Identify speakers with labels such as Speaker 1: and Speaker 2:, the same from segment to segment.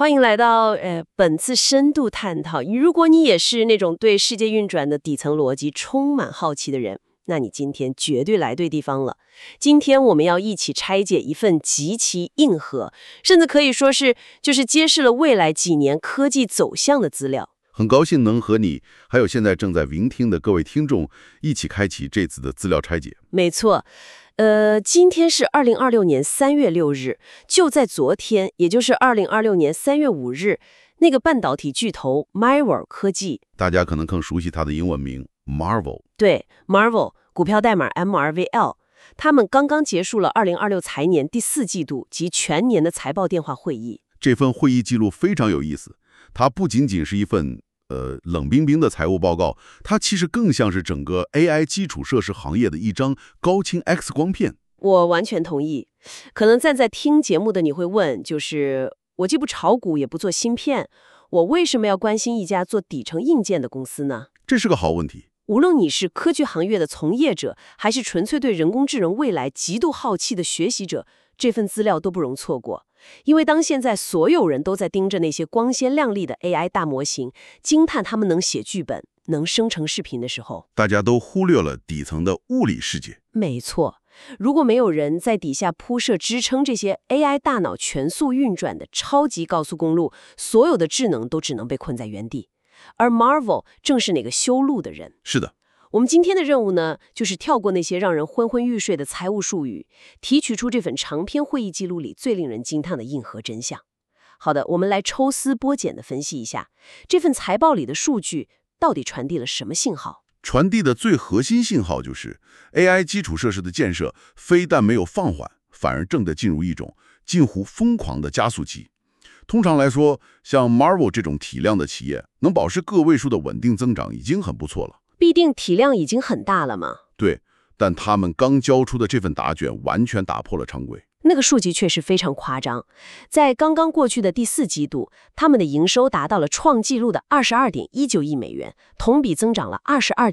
Speaker 1: 欢迎来到本次深度探讨。如果你也是那种对世界运转的底层逻辑充满好奇的人，那你今天绝对来对地方了。今天我们要一起拆解一份极其硬核，甚至可以说是揭示了未来几年科技走向的资料。
Speaker 2: 很高兴能和你，还有现在正在聆听的各位听众一起开启这次的资料拆解。
Speaker 1: 没错。今天是2026年3月6日，就在昨天，也就是2026年3月5日，那个半导体巨头 Marvell 科技，
Speaker 2: 大家可能更熟悉它的英文名 Marvell。
Speaker 1: 对 Marvell， 股票代码 MRVL， 他们刚刚结束了2026财年第4季度及全年的财报电话会议。
Speaker 2: 这份会议记录非常有意思，它不仅仅是一份冷冰冰的财务报告，它其实更像是整个 AI 基础设施行业的一张高清 X 光片。
Speaker 1: 我完全同意。可能站在听节目的你会问，我既不炒股也不做芯片，我为什么要关心一家做底层硬件的公司呢？
Speaker 2: 这是个好问题。
Speaker 1: 无论你是科技行业的从业者，还是纯粹对人工智能未来极度好奇的学习者，这份资料都不容错过。因为当现在所有人都在盯着那些光鲜亮丽的 AI 大模型，惊叹他们能写剧本、能生成视频的时候，
Speaker 2: 大家都忽略了底层的物理世界。
Speaker 1: 没错，如果没有人在底下铺设支撑这些 AI 大脑全速运转的超级高速公路，所有的智能都只能被困在原地。而 Marvell 正是那个修路的人。
Speaker 2: 是的。
Speaker 1: 我们今天的任务呢，就是跳过那些让人昏昏欲睡的财务术语，提取出这份长篇会议记录里最令人惊叹的硬核真相。好的，我们来抽丝剥茧地分析一下，这份财报里的数据到底传递了什么信号？
Speaker 2: 传递的最核心信号就是 AI 基础设施的建设非但没有放缓，反而正在进入一种近乎疯狂的加速期。通常来说，像 Marvell 这种体量的企业，能保持个位数的稳定增长已经很不错了。
Speaker 1: 必定体量已经很大了吗？
Speaker 2: 对，但他们刚交出的这份答卷完全打破了常规。
Speaker 1: 那个数据确实非常夸张。在刚刚过去的第4季度，他们的营收达到了创纪录的22.19亿美元，同比增长了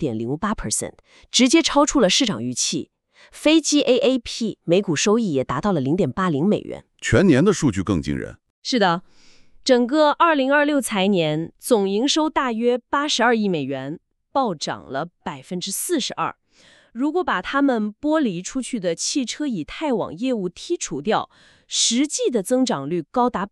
Speaker 1: 22.08%，直接超出了市场预期。非 GAAP 每股收益也达到了0.80美元。
Speaker 2: 全年的数据更惊人。
Speaker 1: 是的，整个2026财年总营收大约82亿美元，暴涨了42%。如果把他们剥离出去的汽车以太网业务剔除掉，实际的增长率高达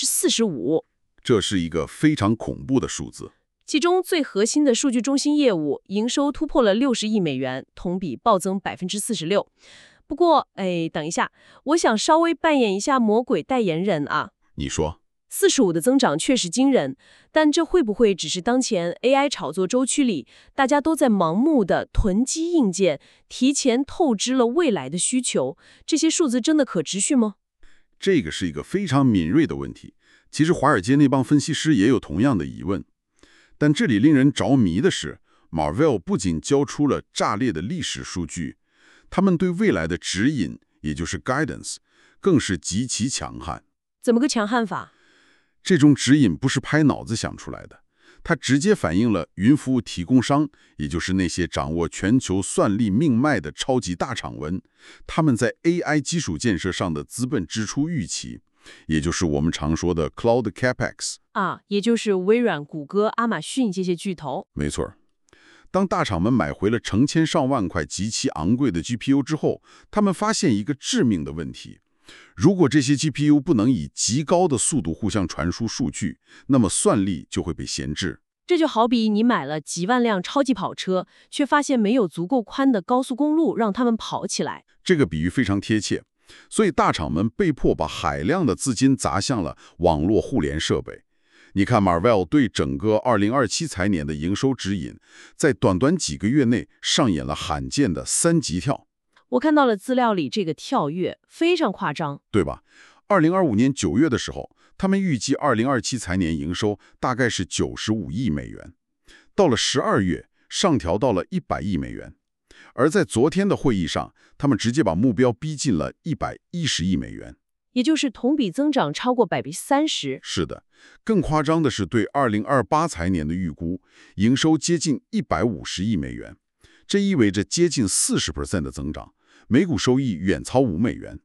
Speaker 1: 45%。
Speaker 2: 这是一个非常恐怖的数字。
Speaker 1: 其中最核心的数据中心业务营收突破了60亿美元，同比暴增46%。不过，等一下，我想稍微扮演一下魔鬼代言人啊。
Speaker 2: 你说
Speaker 1: 45%的增长确实惊人，但这会不会只是当前 AI 炒作周期里大家都在盲目的囤积硬件，提前透支了未来的需求？这些数字真的可持续吗？
Speaker 2: 这个是一个非常敏锐的问题。其实华尔街那帮分析师也有同样的疑问。但这里令人着迷的是 Marvell 不仅交出了炸裂的历史数据，他们对未来的指引，也就是 guidance， 更是极其强悍。
Speaker 1: 怎么个强悍法？
Speaker 2: 这种指引不是拍脑子想出来的，它直接反映了云服务提供商，也就是那些掌握全球算力命脉的超级大厂们，他们在 AI 基础建设上的资本支出预期，也就是我们常说的 Cloud Capex
Speaker 1: 啊，也就是微软、谷歌、亚马逊这些巨头。
Speaker 2: 没错。当大厂们买回了成千上万块极其昂贵的 GPU 之后，他们发现一个致命的问题。如果这些 GPU 不能以极高的速度互相传输数据，那么算力就会被闲置。
Speaker 1: 这就好比你买了几万辆超级跑车，却发现没有足够宽的高速公路让他们跑起来。
Speaker 2: 这个比喻非常贴切。所以大厂们被迫把海量的资金砸向了网络互联设备。你看 Marvell 对整个2027财年的营收指引，在短短几个月内上演了罕见的3级跳。
Speaker 1: 我看到了资料里这个跳跃非常夸张，
Speaker 2: 对吧？2025年9月的时候，他们预计2027财年营收大概是95亿美元，到了12月上调到了100亿美元，而在昨天的会议上，他们直接把目标逼近了110亿美元，
Speaker 1: 也就是同比增长超过30%。
Speaker 2: 是的，更夸张的是对2028财年的预估，营收接近150亿美元，这意味着接近40% 的增长，每股收益远超5美元。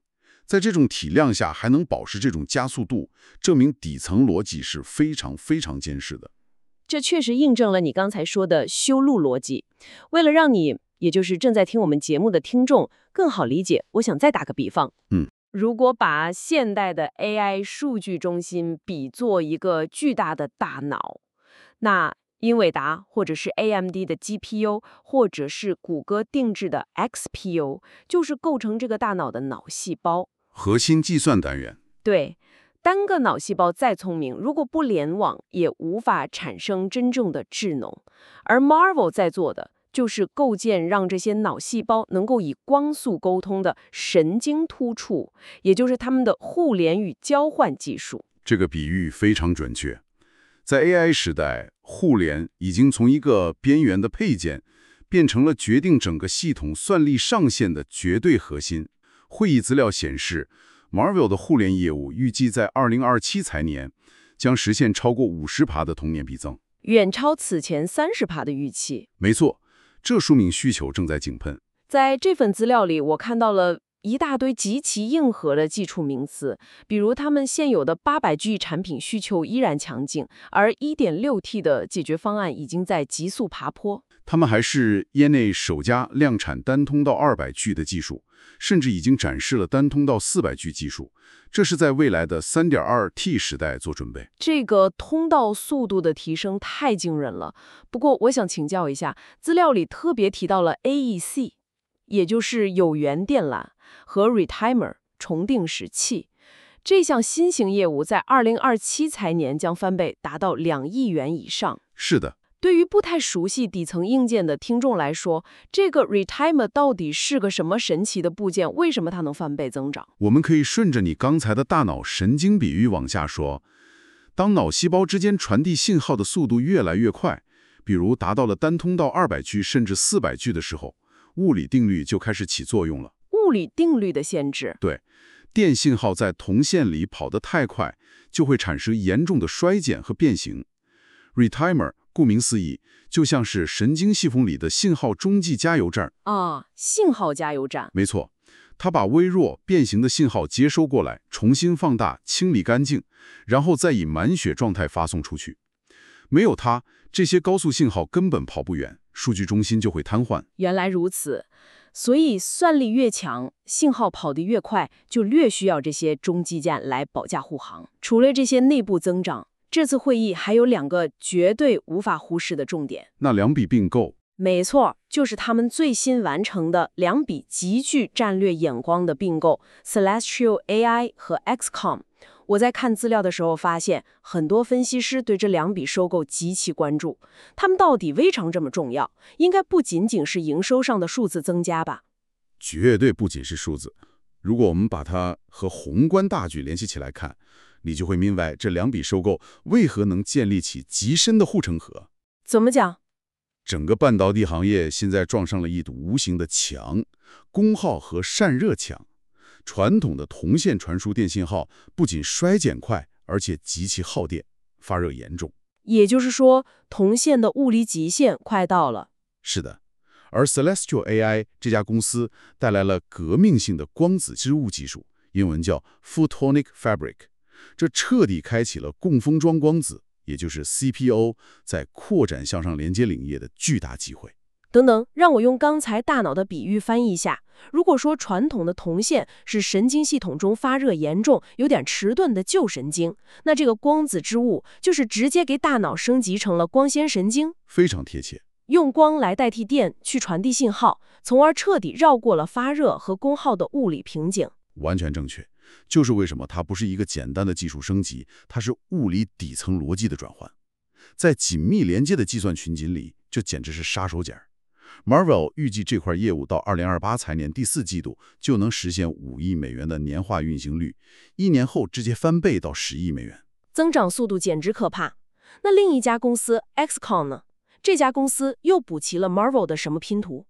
Speaker 2: 在这种体量下还能保持这种加速度，证明底层逻辑是非常非常坚实的。
Speaker 1: 这确实印证了你刚才说的修路逻辑。为了让你，也就是正在听我们节目的听众更好理解，我想再打个比方。如果把现代的 AI 数据中心比作一个巨大的大脑，那英伟达或者是 AMD 的 GPU， 或者是谷歌定制的 XPU， 就是构成这个大脑的脑细胞。
Speaker 2: 核心计算单元。
Speaker 1: 对，单个脑细胞再聪明，如果不联网，也无法产生真正的智能。而 Marvel 在做的，就是构建让这些脑细胞能够以光速沟通的神经突触，也就是他们的互联与交换技术。
Speaker 2: 这个比喻非常准确。在 AI 时代，互联已经从一个边缘的配件，变成了决定整个系统算力上限的绝对核心。会议资料显示，Marvell 的互联业务预计在2027财年将实现超过50%的同年比增，
Speaker 1: 远超此前30%的预期。
Speaker 2: 没错，这说明需求正在井喷。
Speaker 1: 在这份资料里，我看到了一大堆极其硬核的基础名词，比如他们现有的800G 产品需求依然强劲，而 1.6T 的解决方案已经在急速爬坡。
Speaker 2: 他们还是业内首家量产单通道200G 的技术，甚至已经展示了单通道400G 技术，这是在未来的 3.2T 时代做准备。
Speaker 1: 这个通道速度的提升太惊人了。不过我想请教一下，资料里特别提到了 AEC， 也就是有源电缆和 Retimer 重定时器。这项新型业务在2027财年将翻倍，达到2亿元以上。
Speaker 2: 是的。
Speaker 1: 对于不太熟悉底层硬件的听众来说，这个 Retimer 到底是个什么神奇的部件？为什么它能翻倍增长？
Speaker 2: 我们可以顺着你刚才的大脑神经比喻往下说。当脑细胞之间传递信号的速度越来越快，比如达到了单通道200G 甚至400G 的时候，物理定律就开始起作用了。
Speaker 1: 物理定律的限制。
Speaker 2: 对，电信号在铜线里跑得太快，就会产生严重的衰减和变形。Retimer顾名思义，就像是神经系统里的信号中继加油站
Speaker 1: 啊，信号加油站。
Speaker 2: 没错，它把微弱变形的信号接收过来，重新放大、清理干净，然后再以满血状态发送出去。没有它，这些高速信号根本跑不远，数据中心就会瘫痪。
Speaker 1: 原来如此，所以算力越强，信号跑得越快，就越需要这些中继站来保驾护航。除了这些内部增长，这次会议还有2个绝对无法忽视的重点。
Speaker 2: 那2笔并购？
Speaker 1: 没错，就是他们最新完成的2笔极具战略眼光的并购 ，Celestial AI 和 XCOM。我在看资料的时候发现，很多分析师对这2笔收购极其关注。他们到底为什么这么重要？应该不仅仅是营收上的数字增加吧？
Speaker 2: 绝对不仅是数字。如果我们把它和宏观大局联系起来看，你就会明白这2笔收购为何能建立起极深的护城河。
Speaker 1: 怎么讲？
Speaker 2: 整个半导体行业现在撞上了一堵无形的墙，功耗和散热墙。传统的铜线传输电信号不仅衰减快，而且极其耗电，发热严重。
Speaker 1: 也就是说，铜线的物理极限快到了。
Speaker 2: 是的，而 Celestial AI 这家公司带来了革命性的光子织物技术，英文叫 Photonic Fabric。这彻底开启了共封装光子，也就是 CPO 在扩展向上连接领域的巨大机会。
Speaker 1: 等等，让我用刚才大脑的比喻翻译一下。如果说传统的铜线是神经系统中发热严重、有点迟钝的旧神经，那这个光子织物就是直接给大脑升级成了光纤神经，
Speaker 2: 非常贴切。
Speaker 1: 用光来代替电去传递信号，从而彻底绕过了发热和功耗的物理瓶颈。
Speaker 2: 完全正确，就是为什么它不是一个简单的技术升级，它是物理底层逻辑的转换。在紧密连接的计算群锦里，这简直是杀手锏。Marvell 预计这块业务到2028财年第4季度就能实现5亿美元的年化运行率，1年后直接翻倍到10亿美元，
Speaker 1: 增长速度简直可怕。那另一家公司 XCOM 呢？这家公司又补齐了 Marvell 的什么拼图？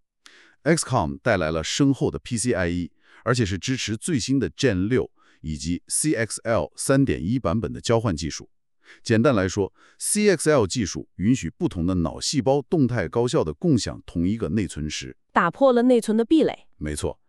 Speaker 2: XCOM 带来了深厚的 PCIe， 而且是支持最新的 Gen 6以及 CXL 3.1 版本的交换技术。简单来说 ，CXL 技术允许不同的脑细胞动态高效地共享同一个内存时，
Speaker 1: 打破了内存的壁垒。
Speaker 2: 没错，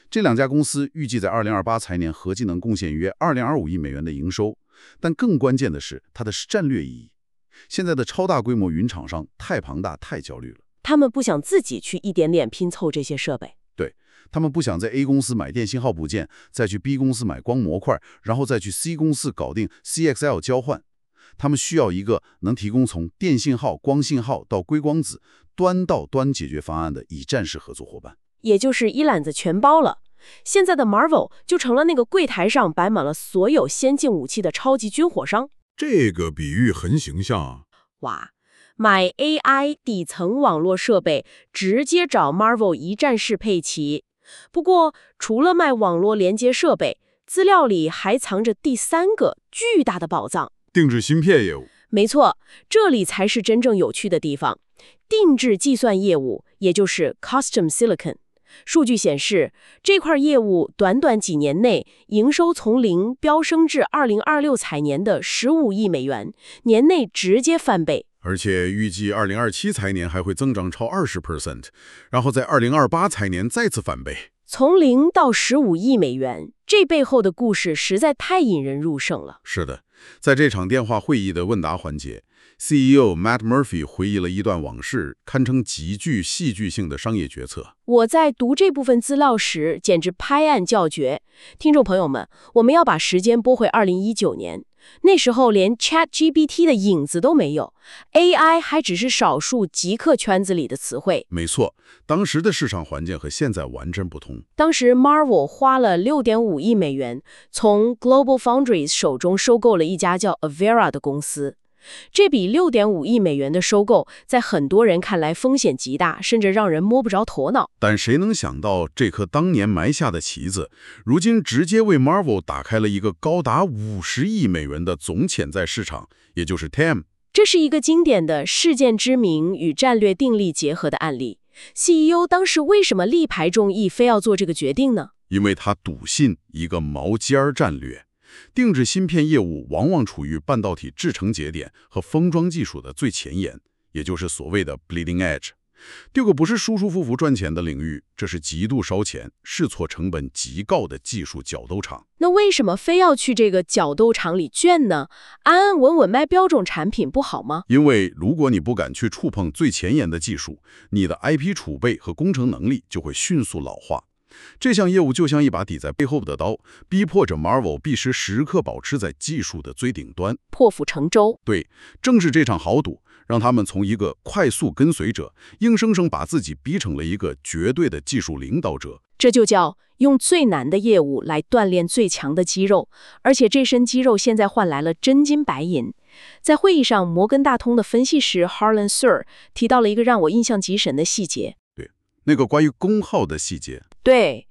Speaker 2: 这两家公司预计在2028财年合计能贡献约2025亿美元的营收。但更关键的是它的战略意义。现在的超大规模云厂商太庞大、太焦虑了。
Speaker 1: 他们不想自己去一点点拼凑这些设备。
Speaker 2: 对，他们不想在 A 公司买电信号部件，再去 B 公司买光模块，然后再去 C 公司搞定 CXL 交换。他们需要一个能提供从电信号、光信号到硅光子端到端解决方案的以战式合作伙伴，
Speaker 1: 也就是一揽子全包了。现在的 Marvell 就成了那个柜台上摆满了所有先进武器的超级军火商。
Speaker 3: 这个比喻很形象啊。
Speaker 1: 哇，买 AI 底层网络设备，直接找 Marvell 一站式配齐。不过，除了卖网络连接设备，资料里还藏着第三个巨大的宝藏——
Speaker 3: 定制芯片业务。
Speaker 1: 没错，这里才是真正有趣的地方。定制计算业务，也就是 Custom Silicon。数据显示，这块业务短短几年内，营收从0飙升至2026财年的15亿美元，年内直接翻倍。
Speaker 3: 而且预计2027财年还会增长超20%，然后在2028财年再次翻倍。
Speaker 1: 从0到15亿美元，这背后的故事实在太引人入胜了。
Speaker 3: 是的，在这场电话会议的问答环节， CEO Matt Murphy 回忆了一段往事，堪称极具戏剧性的商业决策。
Speaker 1: 我在读这部分资料时，简直拍案叫绝。听众朋友们，我们要把时间拨回2019年，那时候连 ChatGPT 的影子都没有 ，AI 还只是少数极客圈子里的词汇。
Speaker 3: 没错，当时的市场环境和现在完全不同。
Speaker 1: 当时 Marvell 花了6.5亿美元，从 Global Foundries 手中收购了一家叫 Avera 的公司。这笔6.5亿美元的收购，在很多人看来风险极大，甚至让人摸不着头脑。
Speaker 3: 但谁能想到，这颗当年埋下的棋子，如今直接为 Marvell 打开了一个高达50亿美元的总潜在市场，也就是 TAM。
Speaker 1: 这是一个经典的事件知名与战略定力结合的案例。CEO 当时为什么力排众议，非要做这个决定呢？
Speaker 3: 因为他笃信一个毛尖儿战略。定制芯片业务往往处于半导体制程节点和封装技术的最前沿，也就是所谓的 bleeding edge。这个不是舒舒服服赚钱的领域，这是极度烧钱、试错成本极高的技术角斗场。
Speaker 1: 那为什么非要去这个角斗场里卷呢？安安稳稳卖标准产品不好吗？
Speaker 3: 因为如果你不敢去触碰最前沿的技术，你的 IP 储备和工程能力就会迅速老化。这项业务就像一把抵在背后的刀，逼迫着 Marvell 必须时刻保持在技术的最顶端，
Speaker 1: 破釜沉舟。
Speaker 3: 对，正是这场豪赌，让他们从一个快速跟随者，硬生生把自己逼成了一个绝对的技术领导者。
Speaker 1: 这就叫用最难的业务来锻炼最强的肌肉，而且这身肌肉现在换来了真金白银。在会议上，摩根大通的分析师 Harlan Sur 提到了一个让我印象极深的细节。
Speaker 3: 对，那个关于功耗的细节。
Speaker 1: 对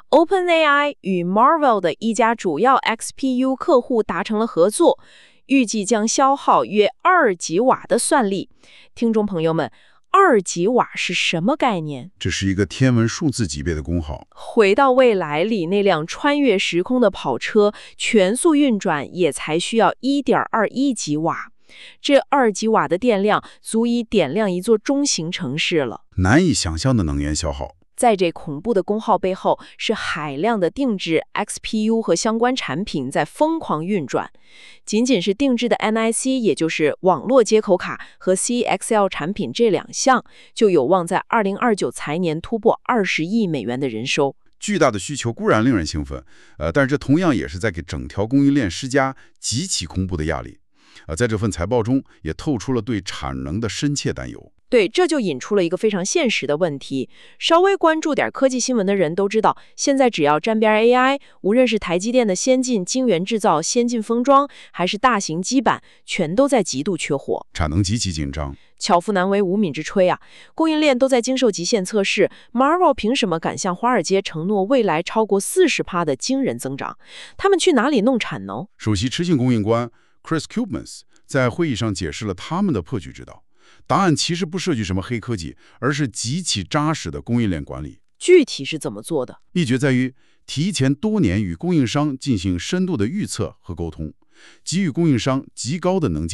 Speaker 1: ，OpenAI 与 Marvell 的一家主要 XPU 客户达成了合作，预计将消耗约2吉瓦的算力。听众朋友们，2吉瓦是什么概念？
Speaker 3: 这是一个天文数字级别的功耗。
Speaker 1: 回到未来里那辆穿越时空的跑车，全速运转也才需要1.21吉瓦。这2吉瓦的电量足以点亮一座中型城市了，
Speaker 3: 难以想象的能源消耗。
Speaker 1: 在这恐怖的功耗背后，是海量的定制 XPU 和相关产品在疯狂运转。仅仅是定制的 NIC， 也就是网络接口卡和 CXL 产品这2项，就有望在2029财年突破20亿美元的人收。
Speaker 2: 巨大的需求固然令人兴奋，但是这同样也是在给整条供应链施加极其恐怖的压力。在这份财报中，也透出了对产能的深切担忧。
Speaker 1: 对，这就引出了一个非常现实的问题。稍微关注点科技新闻的人都知道，现在只要沾边 AI， 无论是台积电的先进晶圆制造、先进封装，还是大型基板，全都在极度缺货，
Speaker 2: 产能极其紧张。
Speaker 1: 巧妇难为无米之炊啊！供应链都在经受极限测试 ，Marvell 凭什么敢向华尔街承诺未来超过40%的惊人增长？他们去哪里弄产能？
Speaker 2: 首席执行供应官 Chris Kubens 在会议上解释了他们的破局之道。答案其实不涉及什么黑科技，而是极其扎实的供应链管理。
Speaker 1: 具体是怎么做的？
Speaker 2: 秘诀在于提前多年与供应商进行深度的预测和沟通，给予供应商极高的能见度，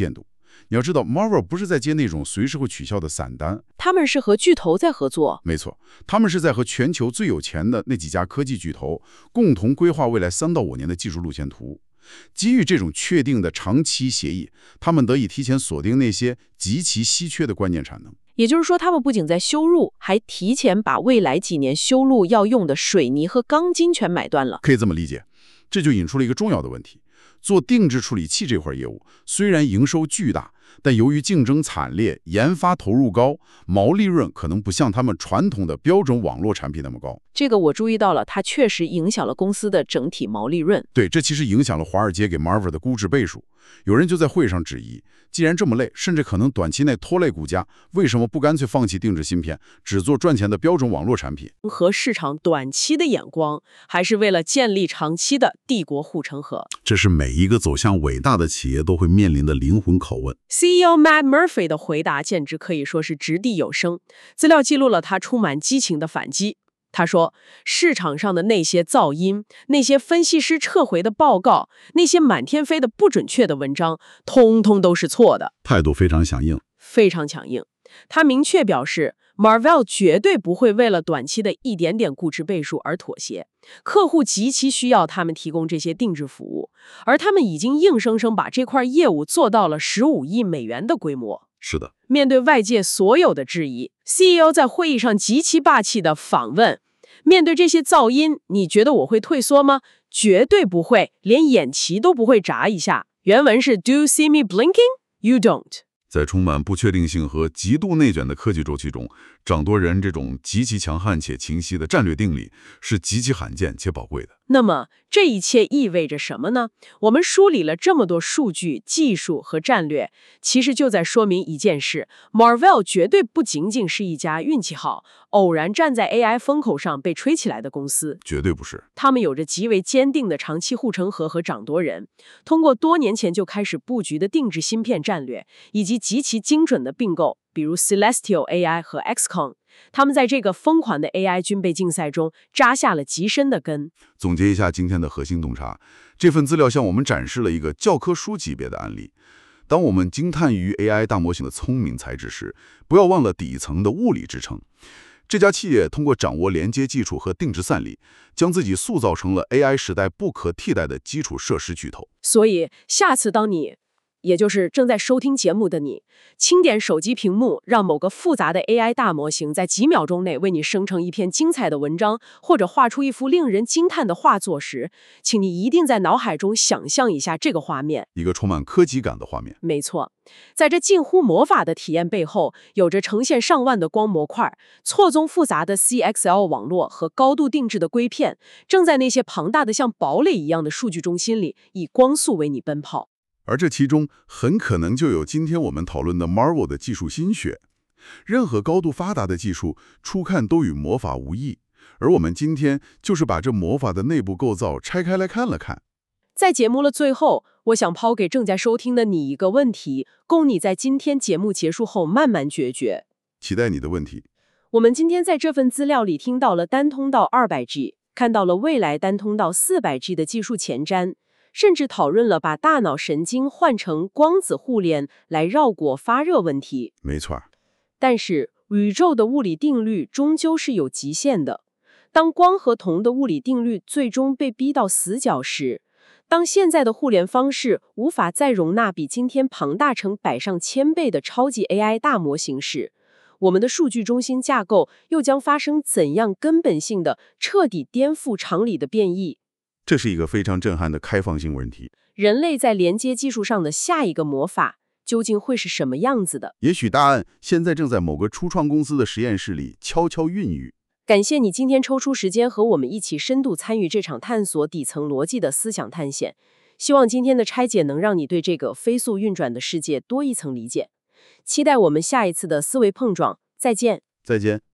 Speaker 3: 你要知道 Marvel 不是在接那种随时会取消的散单，
Speaker 1: 他们是和巨头在合作。
Speaker 3: 没错，他们是在和全球最有钱的那几家科技巨头共同规划未来3到5年的技术路线图。基于这种确定的长期协议，他们得以提前锁定那些极其稀缺的关键产能。
Speaker 1: 也就是说，他们不仅在修路，还提前把未来几年修路要用的水泥和钢筋全买断了。
Speaker 3: 可以这么理解，这就引出了一个重要的问题。做定制处理器这块业务，虽然营收巨大，但由于竞争惨烈，研发投入高，毛利润可能不像他们传统的标准网络产品那么高。
Speaker 1: 这个我注意到了，它确实影响了公司的整体毛利润。
Speaker 3: 对，这其实影响了华尔街给 Marvel 的估值倍数。有人就在会上质疑，既然这么累，甚至可能短期内拖累股价，为什么不干脆放弃定制芯片，只做赚钱的标准网络产品？
Speaker 1: 和市场短期的眼光，还是为了建立长期的帝国护城河？
Speaker 3: 这是每一个走向伟大的企业都会面临的灵魂拷问。
Speaker 1: CEO Matt Murphy 的回答简直可以说是掷地有声，资料记录了他充满激情的反击。他说，市场上的那些噪音，那些分析师撤回的报告，那些满天飞的不准确的文章，通通都是错的。
Speaker 3: 态度非常强硬。
Speaker 1: 非常强硬。他明确表示 Marvell 绝对不会为了短期的一点点估值倍数而妥协，客户极其需要他们提供这些定制服务，而他们已经硬生生把这块业务做到了15亿美元的规模。
Speaker 3: 是的，
Speaker 1: 面对外界所有的质疑， CEO 在会议上极其霸气地反问，面对这些噪音，你觉得我会退缩吗？绝对不会，连眼旗都不会眨一下。原文是 Do you see me blinking? You don't.
Speaker 2: 在充满不确定性和极度内卷的科技周期中，掌舵人这种极其强悍且清晰的战略定力是极其罕见且宝贵的。
Speaker 1: 那么这一切意味着什么呢？我们梳理了这么多数据、技术和战略，其实就在说明一件事 ：Marvell 绝对不仅仅是一家运气好、偶然站在 AI 风口上被吹起来的公司，
Speaker 2: 绝对不是。
Speaker 1: 他们有着极为坚定的长期护城河和掌舵人，通过多年前就开始布局的定制芯片战略，以及极其精准的并购，比如 Celestial AI 和 XConn。他们在这个疯狂的 AI 军备竞赛中扎下了极深的根。
Speaker 2: 总结一下今天的核心洞察，这份资料向我们展示了一个教科书级别的案例。当我们惊叹于 AI 大模型的聪明才智时，不要忘了底层的物理支撑。这家企业通过掌握连接技术和定制散力，将自己塑造成了 AI 时代不可替代的基础设施巨头。
Speaker 1: 所以下次当你，也就是正在收听节目的你，轻点手机屏幕，让某个复杂的 AI 大模型在几秒钟内为你生成一篇精彩的文章，或者画出一幅令人惊叹的画作时，请你一定在脑海中想象一下这个画面，
Speaker 2: 一个充满科技感的画面。
Speaker 1: 没错，在这近乎魔法的体验背后，有着成千上万的光模块、错综复杂的 CXL 网络和高度定制的硅片，正在那些庞大的像堡垒一样的数据中心里，以光速为你奔跑。
Speaker 2: 而这其中很可能就有今天我们讨论的 Marvel 的技术心血。任何高度发达的技术，初看都与魔法无异，而我们今天就是把这魔法的内部构造拆开来看了看。
Speaker 1: 在节目的最后，我想抛给正在收听的你一个问题，供你在今天节目结束后慢慢决绝。
Speaker 2: 期待你的问题。
Speaker 1: 我们今天在这份资料里听到了单通道 200G， 看到了未来单通道 400G 的技术前瞻，甚至讨论了把大脑神经换成光子互联来绕过发热问题。
Speaker 2: 没错。
Speaker 1: 但是宇宙的物理定律终究是有极限的。当光和铜的物理定律最终被逼到死角时，当现在的互联方式无法再容纳比今天庞大成百上千倍的超级 AI 大模型时，我们的数据中心架构又将发生怎样根本性的、彻底颠覆常理的变异？
Speaker 2: 这是一个非常震撼的开放性问题。
Speaker 1: 人类在连接技术上的下一个魔法究竟会是什么样子的？
Speaker 2: 也许答案现在正在某个初创公司的实验室里悄悄孕育。
Speaker 1: 感谢你今天抽出时间和我们一起深度参与这场探索底层逻辑的思想探险。希望今天的拆解能让你对这个飞速运转的世界多一层理解。期待我们下一次的思维碰撞。再见。
Speaker 2: 再见。